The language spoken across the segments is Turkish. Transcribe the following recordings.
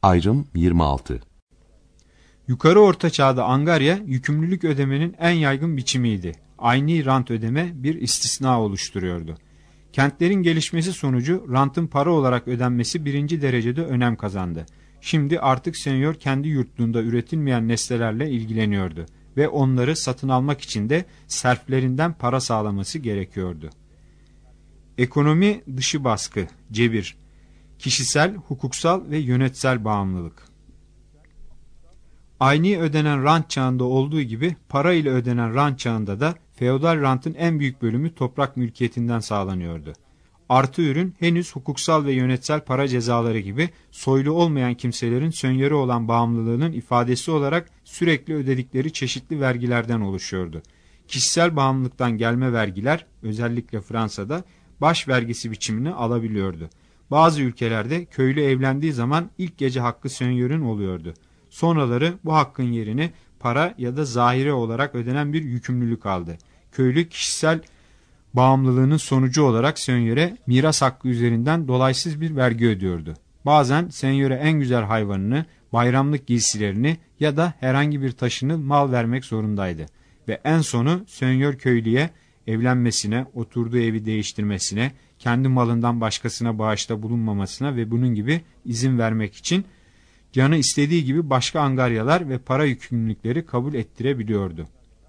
Ayrım 26. Yukarı Orta Çağ'da angarya, yükümlülük ödemenin en yaygın biçimiydi. Ayni rant ödeme bir istisna oluşturuyordu. Kentlerin gelişmesi sonucu rantın para olarak ödenmesi birinci derecede önem kazandı. Şimdi artık senyor kendi yurtluğunda üretilmeyen nesnelerle ilgileniyordu ve onları satın almak için de serflerinden para sağlaması gerekiyordu. Ekonomi dışı baskı, cebir, kişisel, hukuksal ve yönetsel bağımlılık. Ayni ödenen rant çağında olduğu gibi para ile ödenen rant çağında da feodal rantın en büyük bölümü toprak mülkiyetinden sağlanıyordu. Artı ürün henüz hukuksal ve yönetsel para cezaları gibi soylu olmayan kimselerin sönyörü olan bağımlılığının ifadesi olarak sürekli ödedikleri çeşitli vergilerden oluşuyordu. Kişisel bağımlılıktan gelme vergiler özellikle Fransa'da baş vergisi biçimini alabiliyordu. Bazı ülkelerde köylü evlendiği zaman ilk gece hakkı sönyörün oluyordu. Sonraları bu hakkın yerini para ya da zahire olarak ödenen bir yükümlülük aldı. Köylü kişisel bağımlılığının sonucu olarak senyöre miras hakkı üzerinden dolaysız bir vergi ödüyordu. Bazen senyöre en güzel hayvanını, bayramlık giysilerini ya da herhangi bir taşını mal vermek zorundaydı. Ve en sonu senyör köylüye evlenmesine, oturduğu evi değiştirmesine, kendi malından başkasına bağışta bulunmamasına ve bunun gibi izin vermek için canı istediği gibi başka angaryalar ve para yükümlülükleri kabul ettirebiliyordu.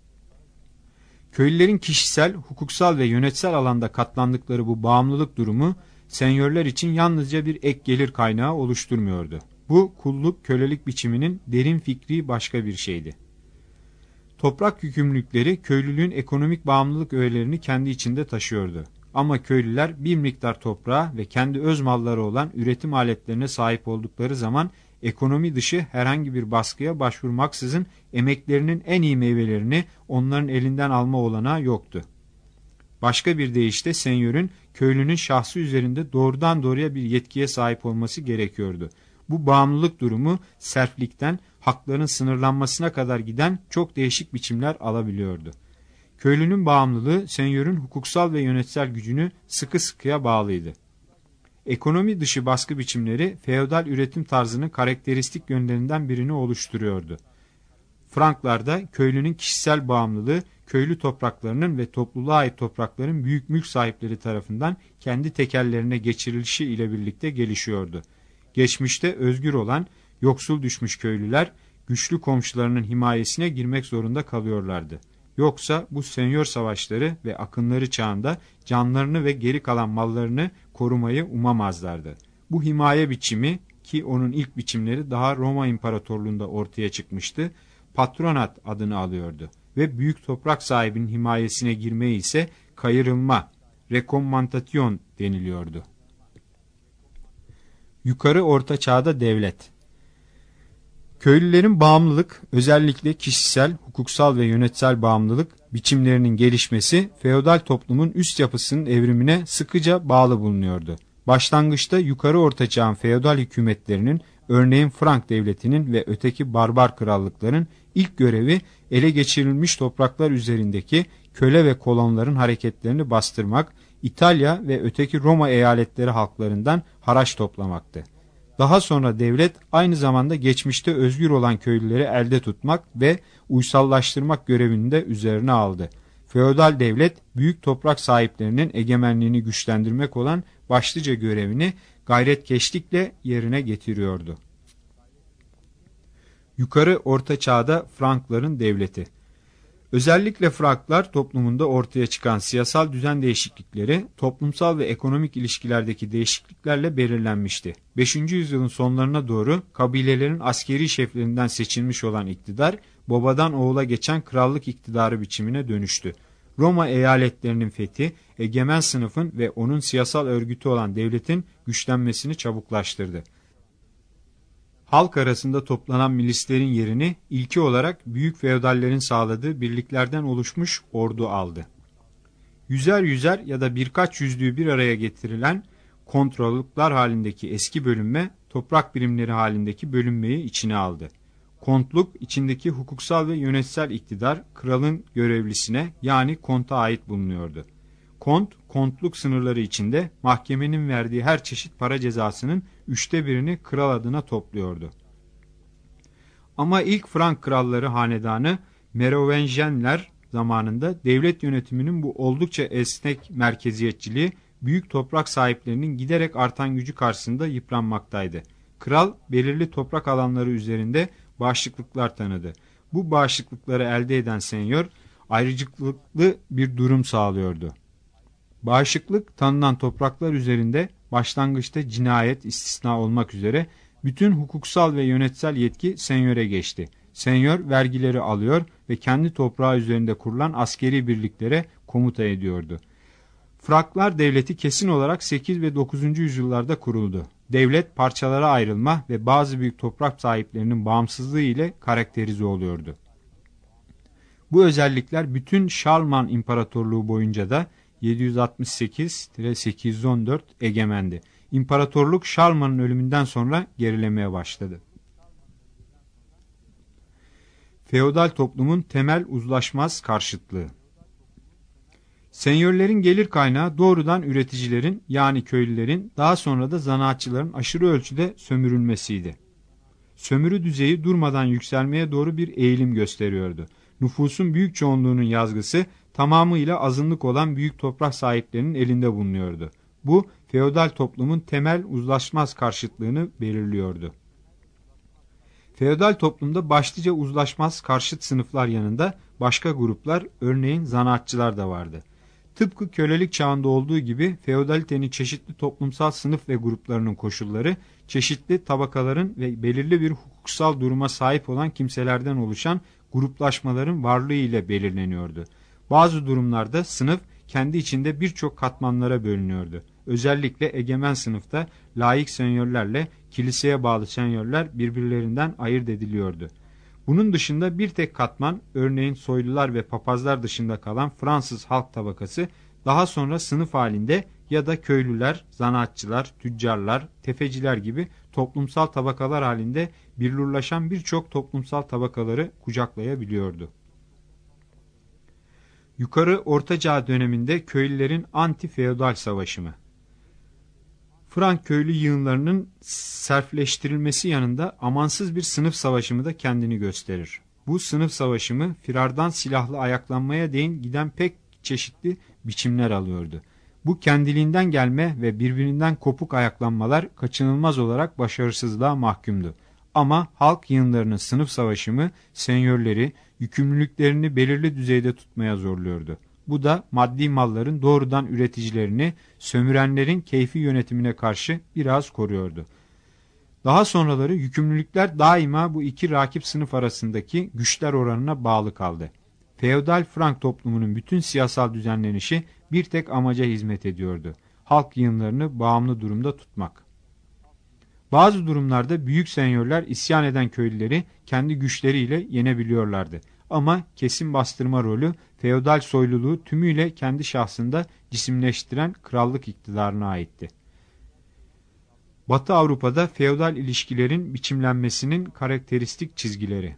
Köylülerin kişisel, hukuksal ve yönetsel alanda katlandıkları bu bağımlılık durumu senyörler için yalnızca bir ek gelir kaynağı oluşturmuyordu. Bu kulluk, kölelik biçiminin derin fikri başka bir şeydi. Toprak yükümlülükleri köylülüğün ekonomik bağımlılık öğelerini kendi içinde taşıyordu. Ama köylüler bir miktar toprağa ve kendi öz malları olan üretim aletlerine sahip oldukları zaman ekonomi dışı herhangi bir baskıya başvurmaksızın emeklerinin en iyi meyvelerini onların elinden alma olanağı yoktu. Başka bir deyişle senyörün köylünün şahsı üzerinde doğrudan doğruya bir yetkiye sahip olması gerekiyordu. Bu bağımlılık durumu serflikten hakların sınırlanmasına kadar giden çok değişik biçimler alabiliyordu. Köylünün bağımlılığı senyörün hukuksal ve yönetsel gücünü sıkı sıkıya bağlıydı. Ekonomi dışı baskı biçimleri feodal üretim tarzının karakteristik yönlerinden birini oluşturuyordu. Franklarda köylünün kişisel bağımlılığı köylü topraklarının ve topluluğa ait toprakların büyük mülk sahipleri tarafından kendi tekellerine geçirilişi ile birlikte gelişiyordu. Geçmişte özgür olan yoksul düşmüş köylüler güçlü komşularının himayesine girmek zorunda kalıyorlardı. Yoksa bu senyor savaşları ve akınları çağında canlarını ve geri kalan mallarını korumayı umamazlardı. Bu himaye biçimi ki onun ilk biçimleri daha Roma İmparatorluğu'nda ortaya çıkmıştı, patronat adını alıyordu ve büyük toprak sahibinin himayesine girmeyi ise kayırılma, rekommantasyon deniliyordu. Yukarı Orta Çağ'da devlet. Köylülerin bağımlılık, özellikle kişisel, hukuksal ve yönetsel bağımlılık biçimlerinin gelişmesi, feodal toplumun üst yapısının evrimine sıkıca bağlı bulunuyordu. Başlangıçta Yukarı Orta Çağ'ın feodal hükümetlerinin, örneğin Frank Devleti'nin ve öteki barbar krallıkların ilk görevi ele geçirilmiş topraklar üzerindeki köle ve kolonların hareketlerini bastırmak, İtalya ve öteki Roma eyaletleri halklarından haraç toplamaktı. Daha sonra devlet aynı zamanda geçmişte özgür olan köylüleri elde tutmak ve uysallaştırmak görevini de üzerine aldı. Feodal devlet büyük toprak sahiplerinin egemenliğini güçlendirmek olan başlıca görevini gayretkeşlikle yerine getiriyordu. Yukarı Orta Çağ'da Frankların devleti. Özellikle Franklar toplumunda ortaya çıkan siyasal düzen değişiklikleri toplumsal ve ekonomik ilişkilerdeki değişikliklerle belirlenmişti. 5. yüzyılın sonlarına doğru kabilelerin askeri şeflerinden seçilmiş olan iktidar, babadan oğula geçen krallık iktidarı biçimine dönüştü. Roma eyaletlerinin fethi, egemen sınıfın ve onun siyasal örgütü olan devletin güçlenmesini çabuklaştırdı. Halk arasında toplanan milislerin yerini ilki olarak büyük feodallerin sağladığı birliklerden oluşmuş ordu aldı. Yüzer yüzer ya da birkaç yüzlüğü bir araya getirilen kontrolluklar halindeki eski bölünme, toprak birimleri halindeki bölünmeyi içine aldı. Kontluk içindeki hukuksal ve yönetsel iktidar kralın görevlisine yani konta ait bulunuyordu. Kont, kontluk sınırları içinde mahkemenin verdiği her çeşit para cezasının 1/3'ünü kral adına topluyordu. Ama ilk Frank kralları hanedanı Merovingienler zamanında devlet yönetiminin bu oldukça esnek merkeziyetçiliği büyük toprak sahiplerinin giderek artan gücü karşısında yıpranmaktaydı. Kral belirli toprak alanları üzerinde bağışıklıklar tanıdı. Bu bağışıklıkları elde eden senyor ayrıcalıklı bir durum sağlıyordu. Bağışıklık tanınan topraklar üzerinde başlangıçta cinayet istisna olmak üzere bütün hukuksal ve yönetsel yetki senyöre geçti. Senyor vergileri alıyor ve kendi toprağı üzerinde kurulan askeri birliklere komuta ediyordu. Franklar devleti kesin olarak 8 ve 9. yüzyıllarda kuruldu. Devlet parçalara ayrılma ve bazı büyük toprak sahiplerinin bağımsızlığı ile karakterize oluyordu. Bu özellikler bütün Şarlman İmparatorluğu boyunca da 768-814 egemendi. İmparatorluk Şarlman'ın ölümünden sonra gerilemeye başladı. Feodal toplumun temel uzlaşmaz karşıtlığı. Senyörlerin gelir kaynağı doğrudan üreticilerin yani köylülerin daha sonra da zanaatçıların aşırı ölçüde sömürülmesiydi. Sömürü düzeyi durmadan yükselmeye doğru bir eğilim gösteriyordu. Nüfusun büyük çoğunluğunun yazgısı tamamıyla azınlık olan büyük toprak sahiplerinin elinde bulunuyordu. Bu feodal toplumun temel uzlaşmaz karşıtlığını belirliyordu. Feodal toplumda başlıca uzlaşmaz karşıt sınıflar yanında başka gruplar, örneğin zanaatçılar da vardı. Tıpkı kölelik çağında olduğu gibi feodalitenin çeşitli toplumsal sınıf ve gruplarının koşulları, çeşitli tabakaların ve belirli bir hukuksal duruma sahip olan kimselerden oluşan gruplaşmaların varlığı ile belirleniyordu. Bazı durumlarda sınıf kendi içinde birçok katmanlara bölünüyordu. Özellikle egemen sınıfta laik senyörlerle kiliseye bağlı senyörler birbirlerinden ayırt ediliyordu. Bunun dışında bir tek katman, örneğin soylular ve papazlar dışında kalan Fransız halk tabakası daha sonra sınıf halinde ya da köylüler, zanaatçılar, tüccarlar, tefeciler gibi toplumsal tabakalar halinde billurlaşan birçok toplumsal tabakaları kucaklayabiliyordu. Yukarı Orta Çağ döneminde köylülerin anti-feodal savaşımı. Frank köylü yığınlarının serfleştirilmesi yanında amansız bir sınıf savaşımı da kendini gösterir. Bu sınıf savaşımı firardan silahlı ayaklanmaya değin giden pek çeşitli biçimler alıyordu. Bu kendiliğinden gelme ve birbirinden kopuk ayaklanmalar kaçınılmaz olarak başarısızlığa mahkumdu. Ama halk yığınlarının sınıf savaşımı senyörleri yükümlülüklerini belirli düzeyde tutmaya zorluyordu. Bu da maddi malların doğrudan üreticilerini sömürenlerin keyfi yönetimine karşı biraz koruyordu. Daha sonraları yükümlülükler daima bu iki rakip sınıf arasındaki güçler oranına bağlı kaldı. Feodal Frank toplumunun bütün siyasal düzenlenişi bir tek amaca hizmet ediyordu: halk yığınlarını bağımlı durumda tutmak. Bazı durumlarda büyük senyörler isyan eden köylüleri kendi güçleriyle yenebiliyorlardı. Ama kesin bastırma rolü feodal soyluluğu tümüyle kendi şahsında cisimleştiren krallık iktidarına aitti. Batı Avrupa'da feodal ilişkilerin biçimlenmesinin karakteristik çizgileri.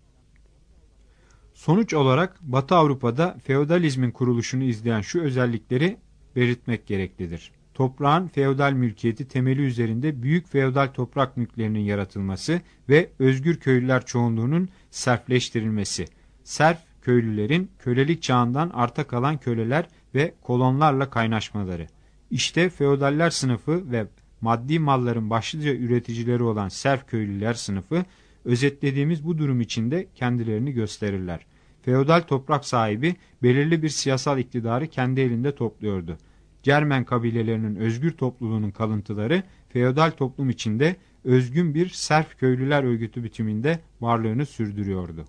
Sonuç olarak Batı Avrupa'da feodalizmin kuruluşunu izleyen şu özellikleri belirtmek gereklidir. Toprağın feodal mülkiyeti temeli üzerinde büyük feodal toprak mülklerinin yaratılması ve özgür köylüler çoğunluğunun serfleştirilmesi. Serf köylülerin kölelik çağından arta kalan köleler ve kolonlarla kaynaşmaları. İşte feodaller sınıfı ve maddi malların başlıca üreticileri olan serf köylüler sınıfı özetlediğimiz bu durum içinde kendilerini gösterirler. Feodal toprak sahibi belirli bir siyasal iktidarı kendi elinde topluyordu. Cermen kabilelerinin özgür topluluğunun kalıntıları feodal toplum içinde özgün bir serf köylüler örgütü biçiminde varlığını sürdürüyordu.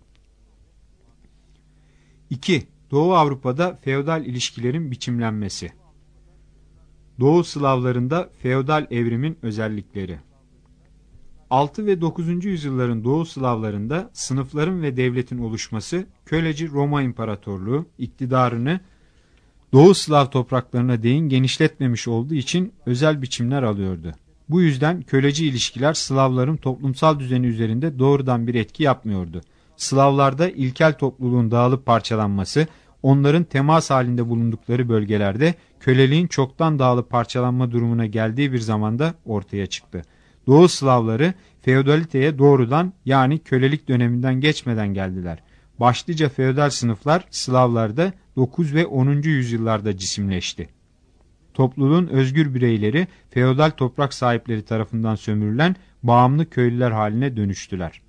2. Doğu Avrupa'da feodal ilişkilerin biçimlenmesi. Doğu Slavlarında feodal evrimin özellikleri. 6 ve 9. yüzyılların Doğu Slavlarında sınıfların ve devletin oluşması köleci Roma İmparatorluğu iktidarını Doğu Slav topraklarına değin genişletmemiş olduğu için özel biçimler alıyordu. Bu yüzden köleci ilişkiler Slavların toplumsal düzeni üzerinde doğrudan bir etki yapmıyordu. Slavlarda ilkel topluluğun dağılıp parçalanması, onların temas halinde bulundukları bölgelerde köleliğin çoktan dağılıp parçalanma durumuna geldiği bir zamanda ortaya çıktı. Doğu Slavları feodaliteye doğrudan yani kölelik döneminden geçmeden geldiler. Başlıca feodal sınıflar Slavlarda 9 ve 10. yüzyıllarda cisimleşti. Topluluğun özgür bireyleri feodal toprak sahipleri tarafından sömürülen bağımlı köylüler haline dönüştüler.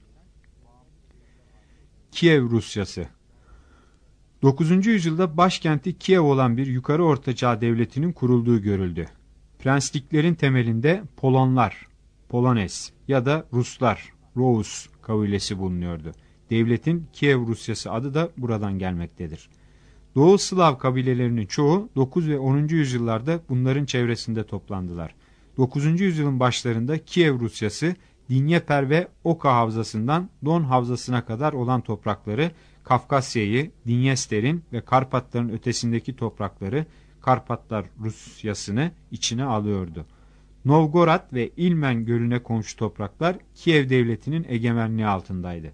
Kiev Rusyası 9. yüzyılda başkenti Kiev olan bir Yukarı Ortaçağ devletinin kurulduğu görüldü. Prensliklerin temelinde Polonlar, Polones ya da Ruslar, Rus kabilesi bulunuyordu. Devletin Kiev Rusyası adı da buradan gelmektedir. Doğu Slav kabilelerinin çoğu 9 ve 10. yüzyıllarda bunların çevresinde toplandılar. 9. yüzyılın başlarında Kiev Rusyası, Dinyeper ve Oka havzasından Don havzasına kadar olan toprakları, Kafkasya'yı, Dinyester'in ve Karpatların ötesindeki toprakları, Karpatlar Rusyası'nı içine alıyordu. Novgorod ve İlmen Gölü'ne komşu topraklar Kiev devletinin egemenliği altındaydı.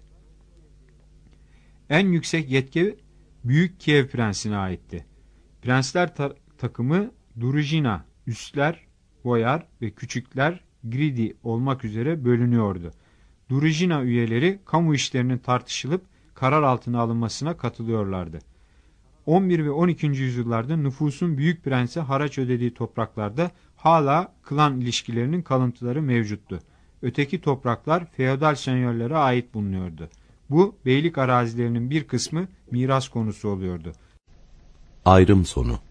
En yüksek yetki Büyük Kiev Prensi'ne aitti. Prensler takımı Drujina, üstler, boyar ve küçükler gridi olmak üzere bölünüyordu. Drujina üyeleri kamu işlerinin tartışılıp karar altına alınmasına katılıyorlardı. 11 ve 12. yüzyıllarda nüfusun büyük prense haraç ödediği topraklarda hala klan ilişkilerinin kalıntıları mevcuttu. Öteki topraklar feodal senyörlere ait bulunuyordu. Bu beylik arazilerinin bir kısmı miras konusu oluyordu. Ayrım sonu.